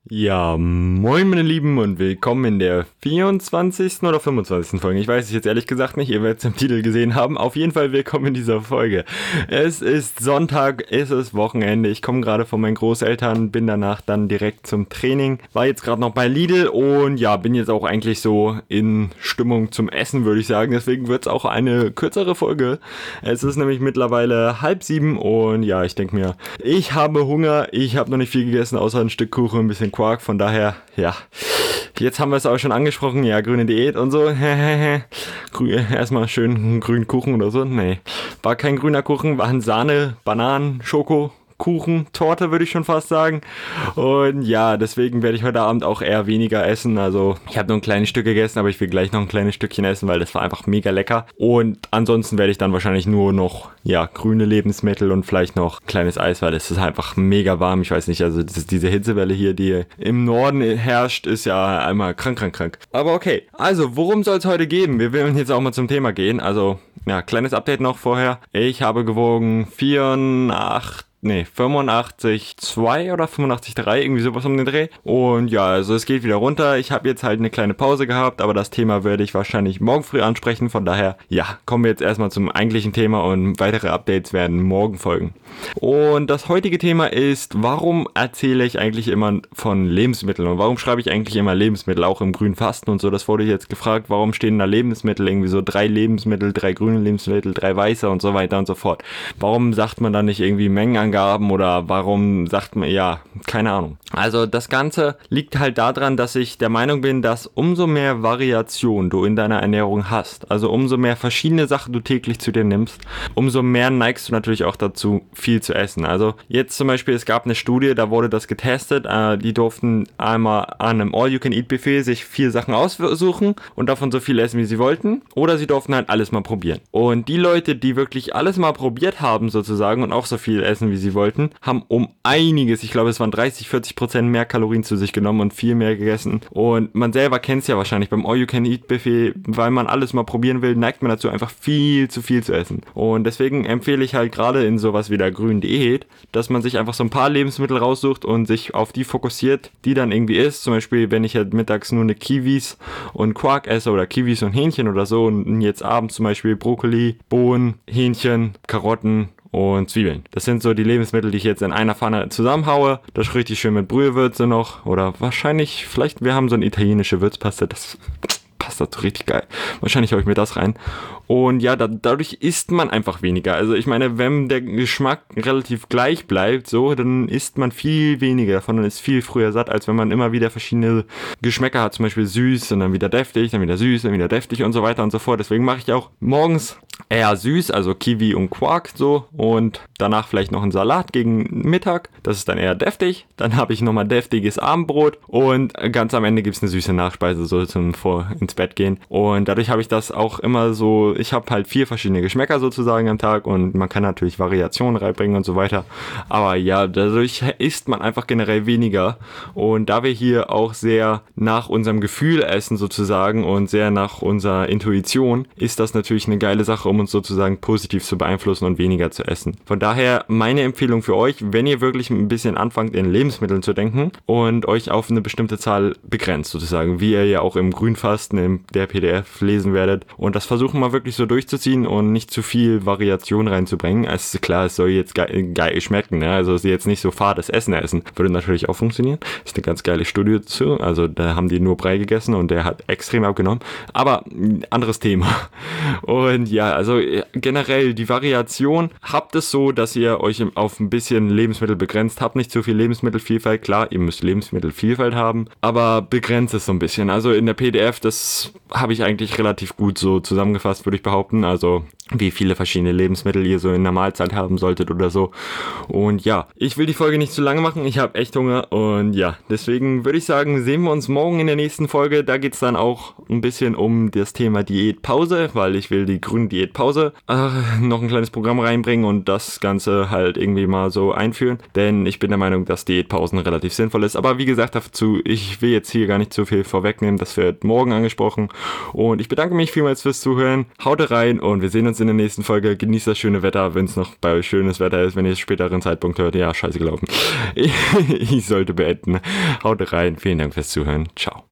Ja, moin meine Lieben und willkommen in der 24. oder 25. Folge. Ich weiß es jetzt ehrlich gesagt nicht, ihr werdet es im Titel gesehen haben. Auf jeden Fall willkommen in dieser Folge. Es ist Sonntag, es ist Wochenende. Ich komme gerade von meinen Großeltern, bin danach dann direkt zum Training. War jetzt gerade noch bei Lidl und ja, bin jetzt auch eigentlich so in Stimmung zum Essen, würde ich sagen. Deswegen wird es auch eine kürzere Folge. Es ist nämlich mittlerweile 6:30 und ja, ich denke mir, ich habe Hunger. Ich habe noch nicht viel gegessen, außer ein Stück Kuchen, ein bisschen Quark, von daher, ja, jetzt haben wir es auch schon angesprochen, ja, grüne Diät und so, erstmal schön einen grünen Kuchen oder so, nee, war kein grüner Kuchen, waren Sahne, Bananen, Schoko, Kuchen, Torte würde ich schon fast sagen. Und ja, deswegen werde ich heute Abend auch eher weniger essen. Also ich habe nur ein kleines Stück gegessen, aber ich will gleich noch ein kleines Stückchen essen, weil das war einfach mega lecker. Und ansonsten werde ich dann wahrscheinlich nur noch, ja, grüne Lebensmittel und vielleicht noch ein kleines Eis, weil es ist einfach mega warm. Ich weiß nicht, also diese Hitzewelle hier, die im Norden herrscht, ist ja einmal krank. Aber okay, also worum soll es heute gehen? Wir werden jetzt auch mal zum Thema gehen. Also, ja, kleines Update noch vorher. Ich habe gewogen 85,2 oder 85,3, irgendwie sowas um den Dreh. Und ja, also es geht wieder runter. Ich habe jetzt halt eine kleine Pause gehabt, aber das Thema werde ich wahrscheinlich morgen früh ansprechen. Von daher, ja, kommen wir jetzt erstmal zum eigentlichen Thema und weitere Updates werden morgen folgen. Und das heutige Thema ist, warum erzähle ich eigentlich immer von Lebensmitteln und warum schreibe ich eigentlich immer Lebensmittel, auch im grünen Fasten und so. Das wurde jetzt gefragt, warum stehen da Lebensmittel, irgendwie so 3 Lebensmittel, 3 grüne Lebensmittel, 3 weiße und so weiter und so fort. Warum sagt man da nicht irgendwie Mengenangaben oder warum sagt man, ja, keine Ahnung. Also das Ganze liegt halt daran, dass ich der Meinung bin, dass umso mehr Variation du in deiner Ernährung hast, also umso mehr verschiedene Sachen du täglich zu dir nimmst, umso mehr neigst du natürlich auch dazu, viel zu essen. Also jetzt zum Beispiel, es gab eine Studie, da wurde das getestet, die durften einmal an einem All-You-Can-Eat-Buffet sich 4 Sachen aussuchen und davon so viel essen, wie sie wollten, oder sie durften halt alles mal probieren. Und die Leute, die wirklich alles mal probiert haben sozusagen und auch so viel essen, wie sie wollten, haben um einiges, ich glaube es waren 30-40% mehr Kalorien zu sich genommen und viel mehr gegessen. Und man selber kennt es ja wahrscheinlich beim All-You-Can-Eat-Buffet, weil man alles mal probieren will, neigt man dazu, einfach viel zu essen. Und deswegen empfehle ich halt gerade in sowas wie der grünen Diät, dass man sich einfach so ein paar Lebensmittel raussucht und sich auf die fokussiert, die dann irgendwie isst. Zum Beispiel, wenn ich halt mittags nur eine Kiwis und Quark esse oder Kiwis und Hähnchen oder so und jetzt abends zum Beispiel Brokkoli, Bohnen, Hähnchen, Karotten und Zwiebeln. Das sind so die Lebensmittel, die ich jetzt in einer Pfanne zusammenhaue. Das richtig schön mit Brühewürze noch. Oder wahrscheinlich, vielleicht, wir haben so eine italienische Würzpaste. Das passt dazu richtig geil. Wahrscheinlich haue ich mir das rein. Und ja, dadurch isst man einfach weniger. Also ich meine, wenn der Geschmack relativ gleich bleibt, so, dann isst man viel weniger davon und ist viel früher satt, als wenn man immer wieder verschiedene Geschmäcker hat. Zum Beispiel süß und dann wieder deftig, dann wieder süß, dann wieder deftig und so weiter und so fort. Deswegen mache ich auch morgens eher süß, also Kiwi und Quark so und danach vielleicht noch einen Salat gegen Mittag. Das ist dann eher deftig. Dann habe ich nochmal deftiges Abendbrot und ganz am Ende gibt es eine süße Nachspeise, so zum ins Bett gehen. Und dadurch habe ich das auch immer so, ich habe halt 4 verschiedene Geschmäcker sozusagen am Tag und man kann natürlich Variationen reinbringen und so weiter. Aber ja, dadurch isst man einfach generell weniger. Und da wir hier auch sehr nach unserem Gefühl essen sozusagen und sehr nach unserer Intuition, ist das natürlich eine geile Sache, um uns sozusagen positiv zu beeinflussen und weniger zu essen. Von daher meine Empfehlung für euch, wenn ihr wirklich ein bisschen anfangt in Lebensmitteln zu denken und euch auf eine bestimmte Zahl begrenzt sozusagen, wie ihr ja auch im Grünfasten in der PDF lesen werdet und das versuchen mal wirklich so durchzuziehen und nicht zu viel Variation reinzubringen. Also klar, es soll jetzt geil schmecken, ne? Also sie jetzt nicht so fades Essen essen. Würde natürlich auch funktionieren. Ist eine ganz geile Studie zu. Also da haben die nur Brei gegessen und der hat extrem abgenommen. Aber anderes Thema. Und ja, also generell die Variation, habt es so, dass ihr euch auf ein bisschen Lebensmittel begrenzt. Habt nicht zu viel Lebensmittelvielfalt. Klar, ihr müsst Lebensmittelvielfalt haben, aber begrenzt es so ein bisschen. Also in der PDF, das habe ich eigentlich relativ gut so zusammengefasst, würde ich behaupten. Also wie viele verschiedene Lebensmittel ihr so in der Mahlzeit haben solltet oder so. Und ja, ich will die Folge nicht zu lange machen. Ich habe echt Hunger und ja, deswegen würde ich sagen, sehen wir uns morgen in der nächsten Folge. Da geht's dann auch ein bisschen um das Thema Diätpause, weil ich will die grüne Diätpause noch ein kleines Programm reinbringen und das Ganze halt irgendwie mal so einführen. Denn ich bin der Meinung, dass Diätpausen relativ sinnvoll ist. Aber wie gesagt dazu, ich will jetzt hier gar nicht zu viel vorwegnehmen. Das wird morgen angesprochen. versprochen. Und ich bedanke mich vielmals fürs Zuhören. Haut rein und wir sehen uns in der nächsten Folge. Genießt das schöne Wetter, wenn es noch bei euch schönes Wetter ist, wenn ihr es späteren Zeitpunkt hört. Ja, scheiße gelaufen. Ich sollte beenden. Haut rein. Vielen Dank fürs Zuhören. Ciao.